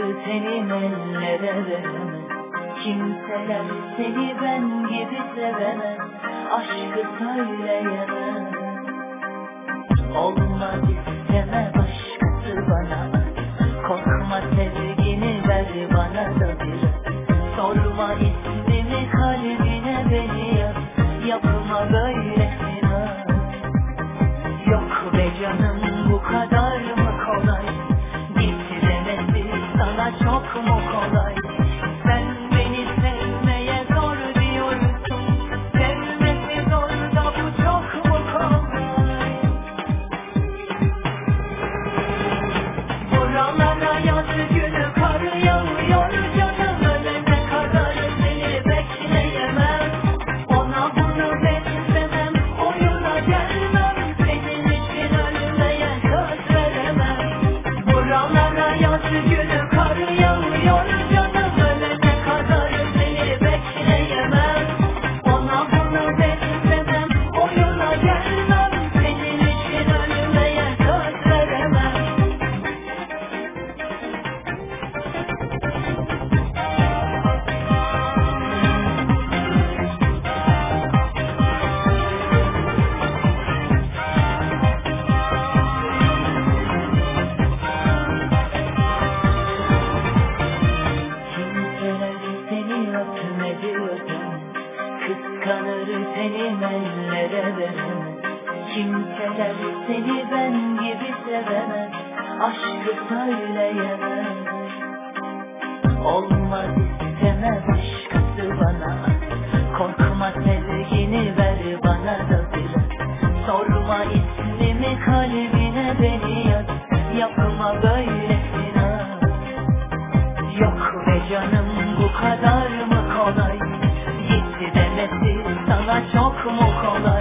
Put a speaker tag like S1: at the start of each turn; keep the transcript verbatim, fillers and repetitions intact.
S1: senin ellere veremez. Kimseler seni ben gibi sevemez. Aşkı söyleyemez. Olmaz isteme başkası bana. Korkma sevgini ver bana da biraz. Sorma ismimi kalbine beni yaz. Yapma böyle sinan. Yok be canım bu kadar mı kolay? Git demesi sana çok mu kolay? Sen beni sevmeye zor diyorsun. Sevmesi zor da bu çok mu kolay? Buralara yaz günü kar yağıyor canım. Ölene kadar seni bekleyemem. Ona bunu beklemem, oyuna gelmem. Senin için ölmeye söz veremem. Buralara yaz günü kar yağıyor canım. Ölene kadar seni bekleyemem. Ona bunu beklemem, oyuna gelmem. Senin için ölmeye söz veremem. Kimseler seni öpmedi öpemez. Kıskanır senin ellere veremez. Kimseler seni ben gibi sevemez. Aşkı söyleyemez. Olmaz isteme başkası bana. Korkma sevgini ver bana da biraz. Sorma ismimi kalbine beni yaz. Yapma böyle sinan. Yok be canım bu kadar mı kolay? Git demesi sana çok mu kolay?